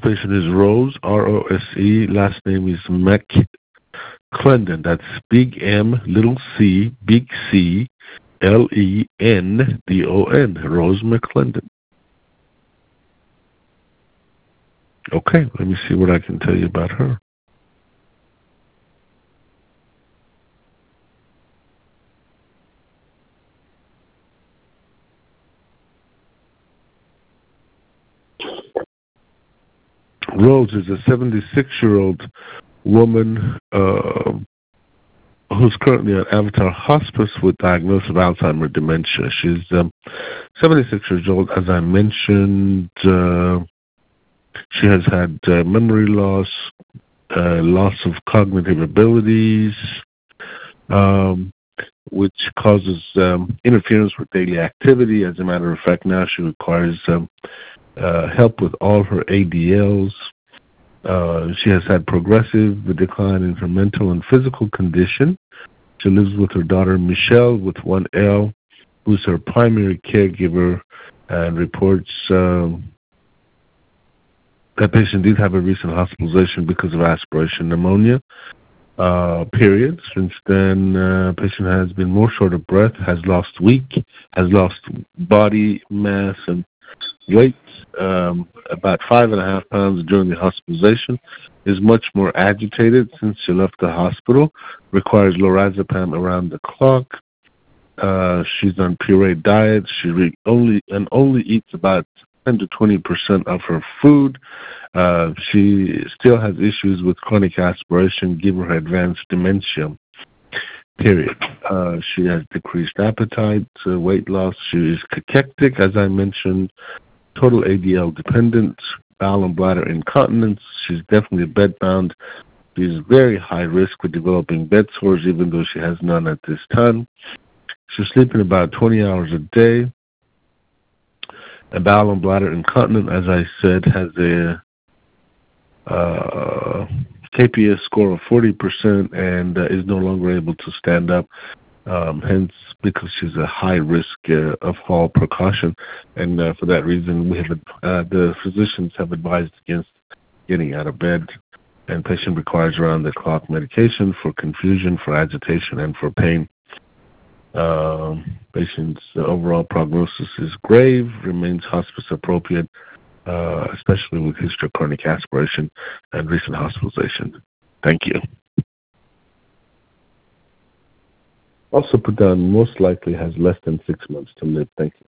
patient is Rose, R-O-S-E. Last name is McClendon. That's big M, little c, big C, L-E-N-D-O-N. Rose McClendon. Okay, let me see what I can tell you about her. Rose is a 76-year-old woman who's currently at Avatar Hospice with diagnosis of Alzheimer's dementia. She's 76 years old. As I mentioned, she has had memory loss, loss of cognitive abilities, which causes interference with daily activity. As a matter of fact, now she requires help with all her ADLs. She has had progressive decline in her mental and physical condition. She lives with her daughter Michelle with one L, who's her primary caregiver, and reports that patient did have a recent hospitalization because of aspiration pneumonia. Period. Since then, patient has been more short of breath, has lost weight, has lost body mass and weight, about 5.5 pounds during the hospitalization, is much more agitated since she left the hospital, requires lorazepam around the clock. She's on pureed diet. She only eats about 10 to 20% of her food. She still has issues with chronic aspiration given her advanced dementia. Period. She has decreased appetite, weight loss. She is cachectic, as I mentioned, total ADL dependent, bowel and bladder incontinence. She's definitely bedbound. She's very high risk for developing bed sores, even though she has none at this time. She's sleeping about 20 hours a day. A bowel and bladder incontinent, as I said, has a KPS score of 40% and is no longer able to stand up, hence because she's a high risk of fall precaution. And for that reason, the physicians have advised against getting out of bed, and patient requires around-the-clock medication for confusion, for agitation, and for pain. Patient's overall prognosis is grave, remains hospice appropriate, especially with history of chronic aspiration and recent hospitalization. Thank you. Also put down most likely has less than 6 months to live. Thank you.